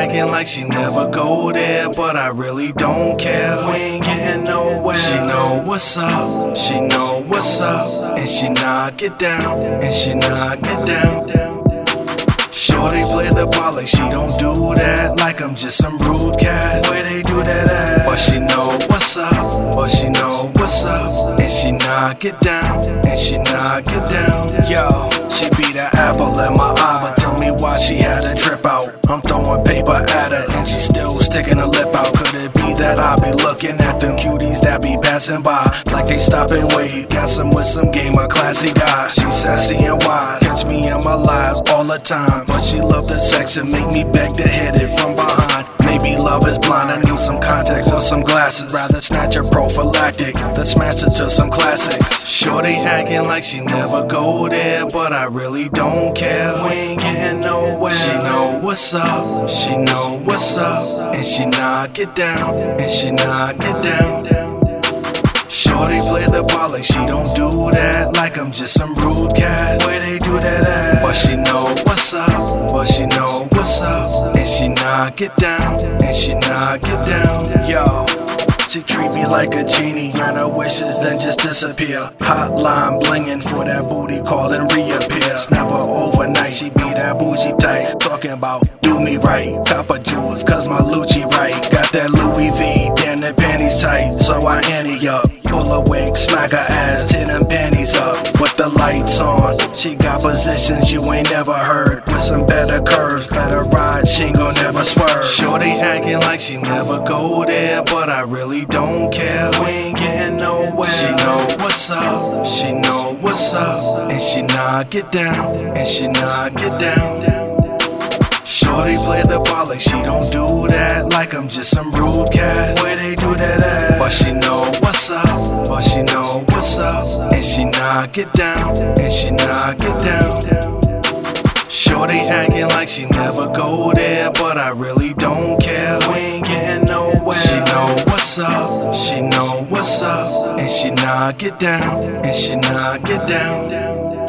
acting like she never go there, but I really don't care. We ain't getting nowhere. She know what's up, she know what's up, and she knock it down, and she knock it down. Shorty play the ball like she don't do that, like I'm just some rude cat. Where they do that at? But she know what's up, but she know what's up, and she knock it down, and she knock it down. Yo, she be the apple in my eye, but tell me why she had a trip out. I'm throwing paper at her, and she still sticking her lip out. Could it be that I be looking at them cuties that be passing by, like they stop and wait? Got some with some game, a classy guy. She sassy and wise, catch me in my lies all the time. But she love the sex and make me beg to hit it from behind. Maybe love is blind, I need some contacts or some glasses. Rather snatch a prophylactic than smash it to some classics. Shorty acting like she never go there, but I really don't care. We ain't getting nowhere. She know what's up, she know what's up, and she knock it down, and she knock it down. Shorty play the ball like she don't do that, like I'm just some rude cat. Where they do that at? But she know what's up, but she know what's up, and she knock it down, and she knock it down. Yo, she treat me like a genie, earn her wishes then just disappear. Hotline blingin' for that booty call and reappear. It's never overnight, she be that bougie type, talking about do me right. Copper jewels cause my Lucci right. Got that Louis V, damn that panties tight, so I ante up. Pull a wig, smack her ass, till them panties up. With the lights on, she got positions you ain't never heard. With some better curves, better ride, she ain't gon' never swerve. Shorty acting like she never go there, but I really don't care. We ain't getting nowhere. She know what's up, she know what's up, and she knock it down, and she knock it down. Shorty play the ball like she don't do that, like I'm just some rude cat. Where they do that at? But she know what's up, but she know what's up, and she knock it down, and she knock it down. Shorty acting like she never go there, but I really don't care. We ain't getting nowhere. She know what's up, she know what's up, and she knock it down, and she knock it down.